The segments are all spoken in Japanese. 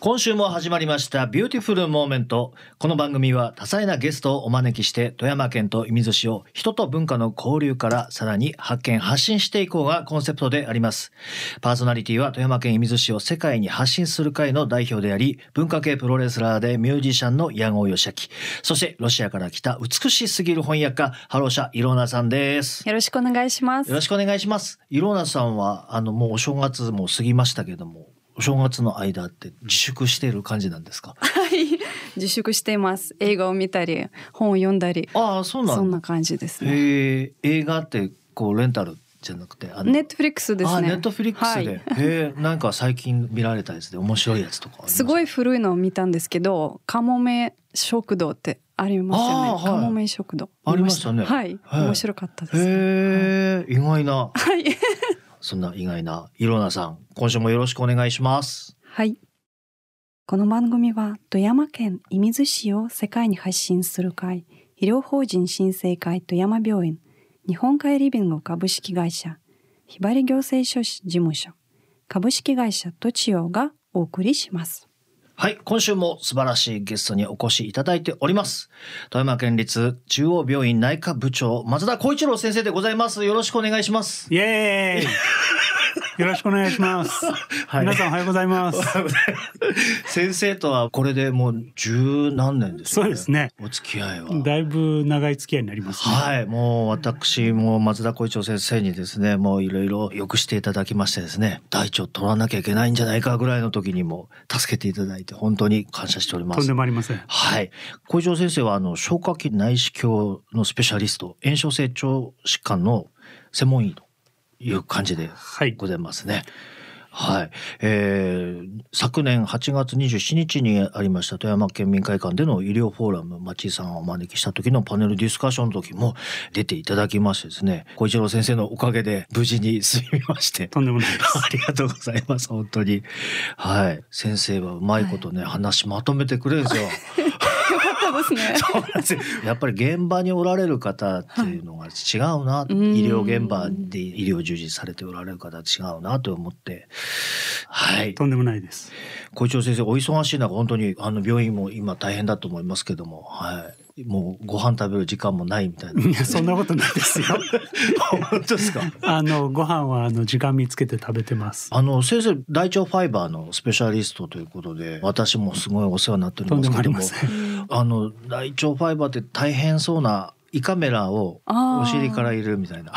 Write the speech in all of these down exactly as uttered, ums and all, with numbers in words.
今週も始まりましたビューティフルモーメント。この番組は多彩なゲストをお招きして富山県と射水市を人と文化の交流からさらに発見発信していこうがコンセプトであります。パーソナリティは富山県射水市を世界に発信する会の代表であり、文化系プロレスラーでミュージシャンの矢後義明、そしてロシアから来た美しすぎる翻訳家ハロシャイローナさんです。 よろしくお願いします。 よろしくお願いします。イローナさんはあのもうお正月も過ぎましたけども、お正月の間って自粛している感じなんですか？ はい自粛しています。映画を見たり本を読んだり。 ああ、そうなん。 そんな感じですね。 へえ、映画ってこうレンタルじゃなくてあのネットフリックスですね。 あ、ネットフリックスで、はい、へえ、なんか最近見られたやつで面白いやつとかあります？ すごい古いのを見たんですけど、カモメ食堂ってありますよね。はい、カモメ食堂ありましたね。 はい、面白かったですね。 へえ、意外な。 はいそんな意外なイローナさん、今週もよろしくお願いします。 はい。この番組は富山県射水市を世界に発信する会、医療法人新生会富山病院、日本海リビング株式会社、ひばり行政書士事務所、株式会社トチオがお送りします。 はい、今週も素晴らしいゲストにお越しいただいております。富山県立中央病院内科部長松田浩一郎先生でございます。よろしくお願いします。 イエーイよろしくお願いします、はい、皆さんおはようございます。 先生とはこれでもう十何年ですね。 そうですね、 お付き合いはだいぶ長い付き合いになりますね。 はい、もう私も松田浩一郎先生にですね、もういろいろよくしていただきましてですね、大腸取らなきゃいけないんじゃないかぐらいの時にも助けていただいて本当に感謝しております。 とんでもありません。 はい、浩一郎先生はあの消化器内視鏡のスペシャリスト、炎症性腸疾患の専門医という感じでございますね。はい、はい、えー、昨年はちがつにじゅうしちにちにありました富山県民会館での医療フォーラム、町井さんをお招きした時のパネルディスカッションの時も出ていただきましてですね、小一郎先生のおかげで無事に済みまして、 とんでもないですありがとうございます。本当に。はい、先生はうまいことね、はい、話まとめてくれるんですよ。 ですね、 そうなんですよ。やっぱり現場におられる方っていうのが違うな、はい、医療現場で医療従事されておられる方は違うなと思って、はい、 とんでもないです。 小一郎先生お忙しい中本当にあの病院も今大変だと思いますけども、はい、もうご飯食べる時間もないみたいな。 いやそんなことないですよ。 本当ですか？ あのご飯はあの時間見つけて食べてます。 あの先生大腸ファイバーのスペシャリストということで、私もすごいお世話になっておりますけども、あの大腸ファイバーって大変そうな胃カメラをお尻から入れるみたいな。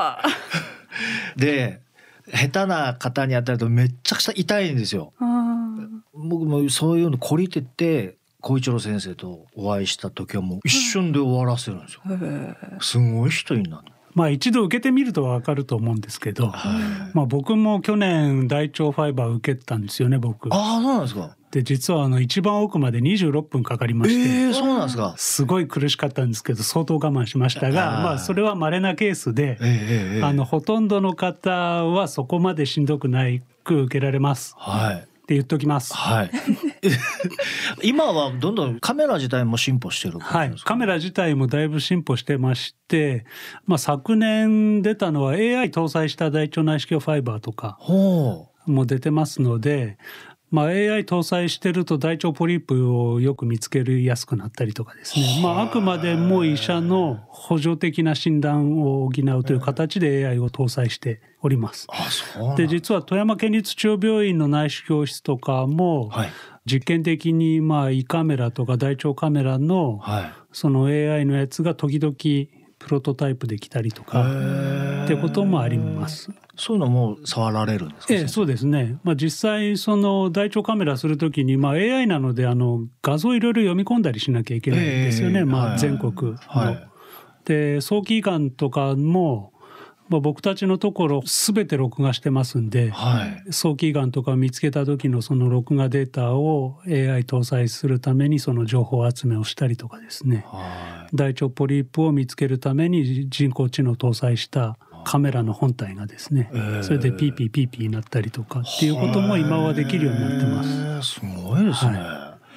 で下手な方に当たるとめっちゃくちゃ痛いんですよ。僕もそういうの懲りてて小一郎先生とお会いした時はもう一瞬で終わらせるんですよ。すごい人になる。 まあ一度受けてみると分かると思うんですけど、はい、まあ僕も去年大腸ファイバー受けたんですよね、僕。 ああ、そうなんですか。 で実はあの一番奥までにじゅうろっぷんかかりまして、 えー、そうなんですか。 すごい苦しかったんですけど相当我慢しましたが、あまあそれは稀なケースで、えー、あのほとんどの方はそこまでしんどくないく受けられます。はい。って言っときます。 はい。今はどんどんカメラ自体も進歩してる感じですか？ はい、カメラ自体もだいぶ進歩してまして、まあ、昨年出たのは エーアイ 搭載した大腸内視鏡ファイバーとかも出てますので、まあ、エーアイ 搭載してると大腸ポリープをよく見つけやすくなったりとかですね、まあ、あくまでも医者の補助的な診断を補うという形で エーアイ を搭載しております。 あ、そうなんだ。 で実は富山県立中央病院の内視鏡室とかも、はい、実験的にまあ胃カメラとか大腸カメラのその エーアイ のやつが時々プロトタイプできたりとかってこともあります。 そういうのも触られるんですか？ ええ、そうですね、まあ、実際その大腸カメラするときに、まあ、エーアイ なのであの画像いろいろ読み込んだりしなきゃいけないんですよね、えーまあ、全国の、はい、で早期がんとかもまあ、僕たちのところ全て録画してますんで、はい、早期がんとかを見つけた時のその録画データを エーアイ 搭載するためにその情報集めをしたりとかですね、はい、大腸ポリープを見つけるために人工知能を搭載したカメラの本体がですね、えー、それでピーピーピーピーになったりとかっていうことも今はできるようになってます。 すごいですね、はい。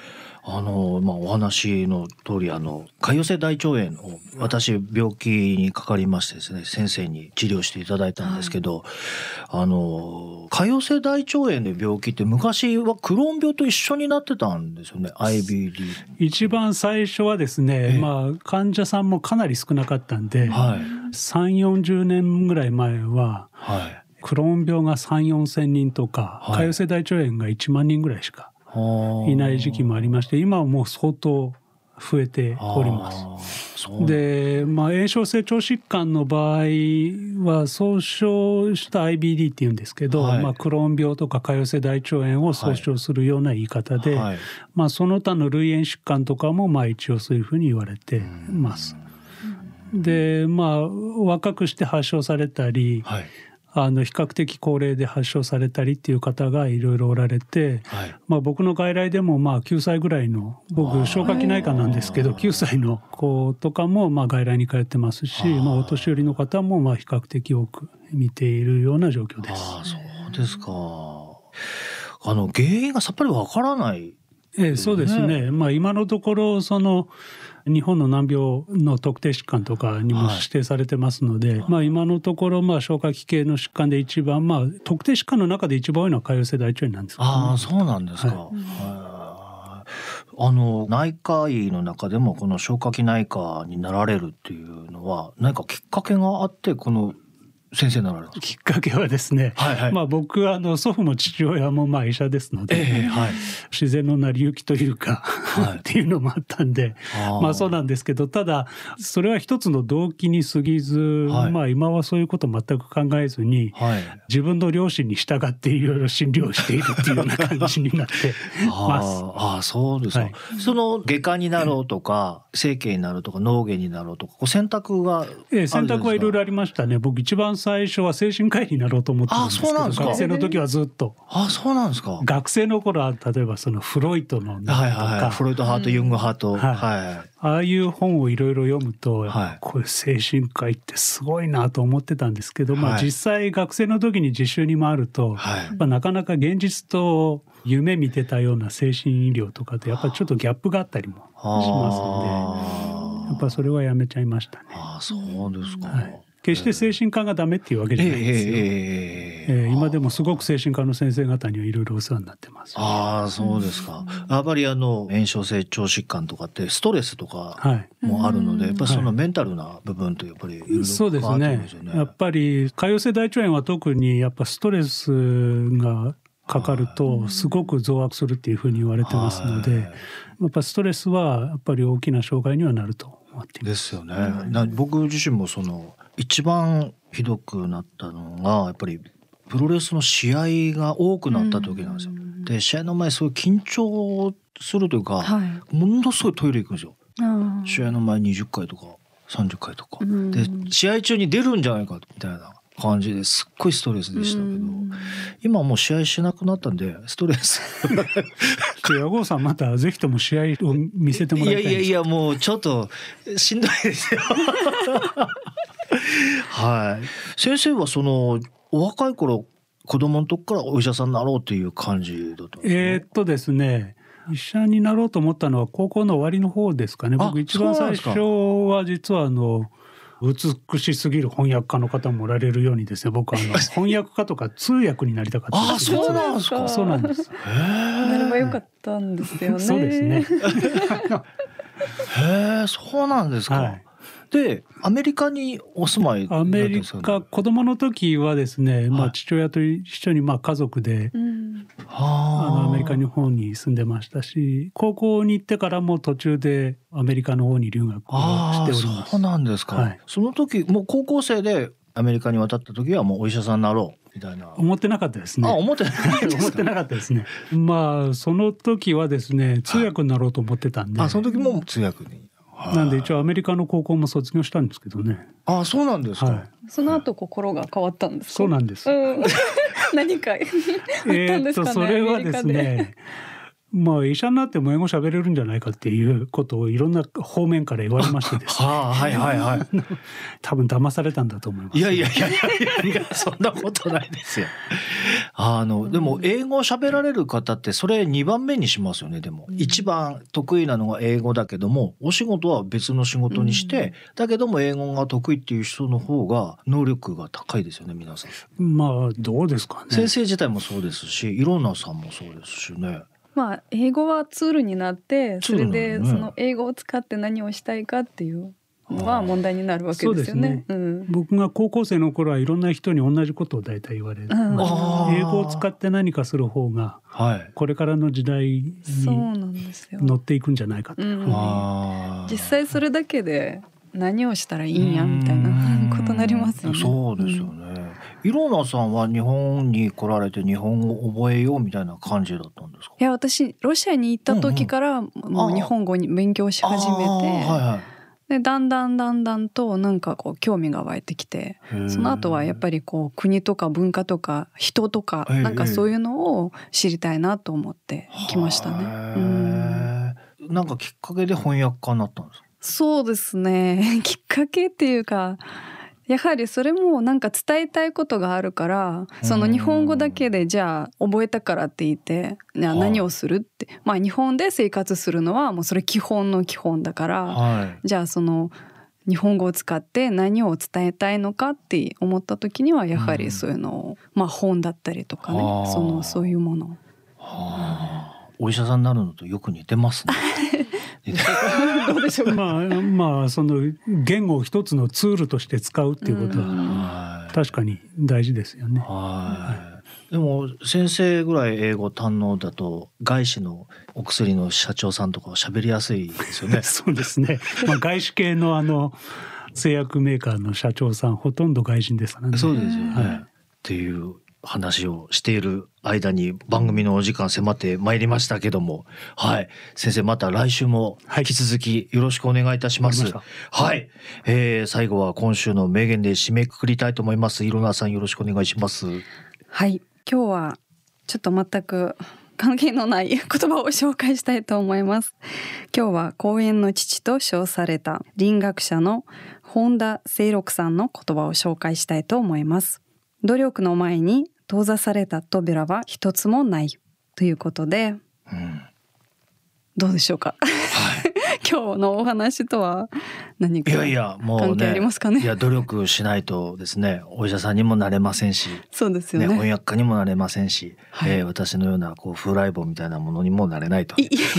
あのまあ、お話の通りあの潰瘍性大腸炎を私病気にかかりましてですね、先生に治療していただいたんですけど、はい、あの潰瘍性大腸炎で病気って昔はクローン病と一緒になってたんですよね。 アイビーディー一番最初はですね、まあ、患者さんもかなり少なかったんで、はい、さんじゅう、よんじゅうねんぐらい前は、はい、クローン病がさん、よんせんにんとか、はい、潰瘍性大腸炎がいちまんにんぐらいしかいない時期もありまして、今はもう相当増えております。で、まあ、炎症性腸疾患の場合は総称した アイビーディー っていうんですけど、はい、まあ、クローン病とか潰瘍性大腸炎を総称するような言い方で、はい、まあ、その他の類炎疾患とかもまあ一応そういうふうに言われてます。で、まあ、若くして発症されたり、はい、あの比較的高齢で発症されたりっていう方がいろいろおられて、はい、まあ、僕の外来でもまあきゅうさいぐらいの、僕消化器内科なんですけどきゅうさいの子とかもまあ外来に通ってますし、まあ、お年寄りの方もまあ比較的多く見ているような状況です。 あ、そうですか。あの原因がさっぱりわからない、 ええ、そうですね。まあ、今のところその日本の難病の特定疾患とかにも指定されてますので、はい、まあ、今のところまあ消化器系の疾患で一番、まあ、特定疾患の中で一番多いのは潰瘍性大腸炎なんですけど、ね、 ああ、そうなんですか。はい、あの内科医の中でもこの消化器内科になられるっていうのは何かきっかけがあってこの先生になられた？ きっかけはですね、はいはい、まあ、僕はあの祖父も父親もまあ医者ですので、えーはい、自然の成り行きというか、はい、っていうのもあったんで、あまあそうなんですけど、ただそれは一つの動機に過ぎず、はい、まあ今はそういうこと全く考えずに、はい、自分の両親に従っていろいろ診療しているっていうような感じになってます。 ああ、そうですか。はい、その外科になろうとか、うん、整形になるとか脳外になろうとか選択があるんですか？ ええ、選択はいろいろありましたね。僕一番最初は精神科医になろうと思ってたんですけど、学生の時はずっと。 あ、そうなんですか。 学生の頃は例えばそのフロイトのとか、はいはいはい、 フロイト派とユング派と、はいはい、 ああいう本をいろいろ読むと、はい、これ精神科医ってすごいなと思ってたんですけど、はい、まあ、実際学生の時に実習に回ると、はい、まあ、なかなか現実と夢見てたような精神医療とかとやっぱりちょっとギャップがあったりもしますので、やっぱそれはやめちゃいましたね。 あ、そうですか。はい、 決して精神科がダメっていうわけじゃないですよ。えーえー、今でもすごく精神科の先生方にはいろいろお世話になってます。 ああ、そうですか。やっぱりあの炎症性腸疾患とかってストレスとかもあるので、はい、やっぱりそのメンタルな部分とやっぱりいろいろそうですね。やっぱり潰瘍性大腸炎は特にやっぱストレスがかかるとすごく増悪するっていうふうに言われてますので、やっぱストレスはやっぱり大きな障害にはなると思っています。 ですよね。な僕自身もその一番ひどくなったのがやっぱりプロレスの試合が多くなった時なんですよ。で、試合の前すごい緊張するというか、はい、ものすごいトイレ行くんですよ。試合の前にじゅっかいとかさんじゅっかいとかで、試合中に出るんじゃないかみたいな感じですっごいストレスでしたけど、今はもう試合しなくなったんでストレス矢郷さんまたぜひとも試合を見せてもらいたいんです。 いやいやいや、もうちょっとしんどいですよはい。先生はそのお若い頃子供の時からお医者さんになろうっていう感じだったんですか？ えー、っとですね医者になろうと思ったのは高校の終わりの方ですかね。僕一番最初は実はあの美しすぎる翻訳家の方もおられるようにですね、僕はあの翻訳家とか通訳になりたかったんです。 あ、そうなんですか。 そうなんです。 なればよかったんですよね。 そうですね。 へえ、そうなんですか。はい、でアメリカにお住まいだったんですか、ね、 アメリカ子供の時はですね、はい、まあ、父親と一緒にまあ家族で、うん、あのアメリカの方に住んでましたし、高校に行ってからも途中でアメリカの方に留学をしております。 そうなんですか。はい、その時もう高校生でアメリカに渡った時はもうお医者さんになろうみたいな。 思ってなかったですね。 あ、思ってなかったですか。 思ってなかったですね。まあその時はですね通訳になろうと思ってたんで。 あ、その時も通訳に。 なんで一応アメリカの高校も卒業したんですけどね。 あ、そうなんですか。はい、 その後心が変わったんですか。 そうなんです。 うん、何かあったんですかね。 それはですね、まあ医者になっても英語喋れるんじゃないかっていうことをいろんな方面から言われましてですね。 はあ、はいはいはい。 多分騙されたんだと思います。 いやいやいやいやいや、そんなことないですよ。 あのでも英語を喋られる方ってそれにばんめにしますよね。でも一番得意なのが英語だけども、お仕事は別の仕事にして、うん、だけども英語が得意っていう人の方が能力が高いですよね、皆さん。 まあどうですかね。 先生自体もそうですし、いろんなさんもそうですしね。 まあ英語はツールになって、それでその英語を使って何をしたいかっていうのは問題になるわけですよね。そうですね、うん、 僕が高校生の頃はいろんな人に同じことを大体言われる、うん、英語を使って何かする方がこれからの時代に乗っていくんじゃないかというふうに、 うん、実際それだけで何をしたらいいんやみたいなことになりますよね。 そうですよね、うん、イローナさんは日本に来られて日本語を覚えようみたいな感じだったんですか？ いや、私ロシアに行った時からもう日本語に勉強し始めて、はいはい、でだんだんだんだんとなんかこう興味が湧いてきて、その後はやっぱりこう国とか文化とか人とかなんかそういうのを知りたいなと思ってきましたね。うん、 なんかきっかけで翻訳家になったんですか？ そうですねきっかけっていうか、やはりそれもなんか伝えたいことがあるから、その日本語だけでじゃあ覚えたからって言って何をするって、まあ日本で生活するのはもうそれ基本の基本だから、はい、じゃあその日本語を使って何を伝えたいのかって思った時にはやはりそういうのを、まあ本だったりとかね、そのそういうもの、はあ、お医者さんになるのとよく似てますねどうでしょうか。 まあまあその言語を一つのツールとして使うっていうことは確かに大事ですよね。 はい、でも先生ぐらい英語堪能だと外資のお薬の社長さんとかは喋りやすいですよね。 そうですね、まあ、外資系のあの製薬メーカーの社長さんほとんど外人ですからね。 そうですよね、はい、っていう話をしている間に番組のお時間迫ってまいりましたけども、はい、先生また来週も引き続きよろしくお願いいたします。はい、はい、えー、最後は今週の名言で締めくくりたいと思います。イロナさんよろしくお願いします。 はい、今日はちょっと全く関係のない言葉を紹介したいと思います。今日は公園の父と称された林学者の本田清六さんの言葉を紹介したいと思います。努力の前に閉ざされた扉は一つもないということで、うん、どうでしょうか、はい、今日のお話とは何か関係ありますかね。 いやいやもうね、いや努力しないとですね、お医者さんにもなれませんし、 そうですよね、 ね、翻訳家にもなれませんし、はい、えー、私のようなこう風来坊みたいなものにもなれないと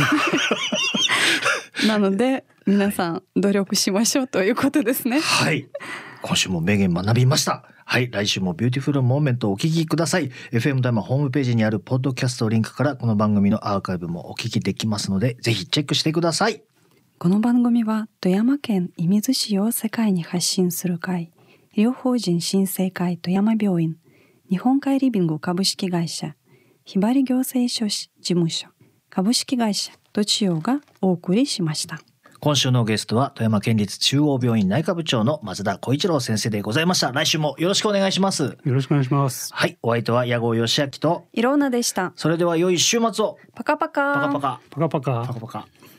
なので皆さん努力しましょうということですね。 はい、今週も名言学びました。はい、来週もビューティフルモーメントをお聞きください。 エフエム タイムホームページにあるポッドキャストリンクからこの番組のアーカイブもお聞きできますので、ぜひチェックしてください。 この番組は富山県射水市を世界に発信する会、医療法人新生会富山病院、日本海リビング株式会社、ひばり行政書士事務所株式会社とちおがお送りしました。 今週のゲストは富山県立中央病院内科部長の松田小一郎先生でございました。来週もよろしくお願いします。 よろしくお願いします。 はい、お相手は矢後義明とイローナでした。 それでは良い週末を。 パカパカパカパカパカパカパカパカ。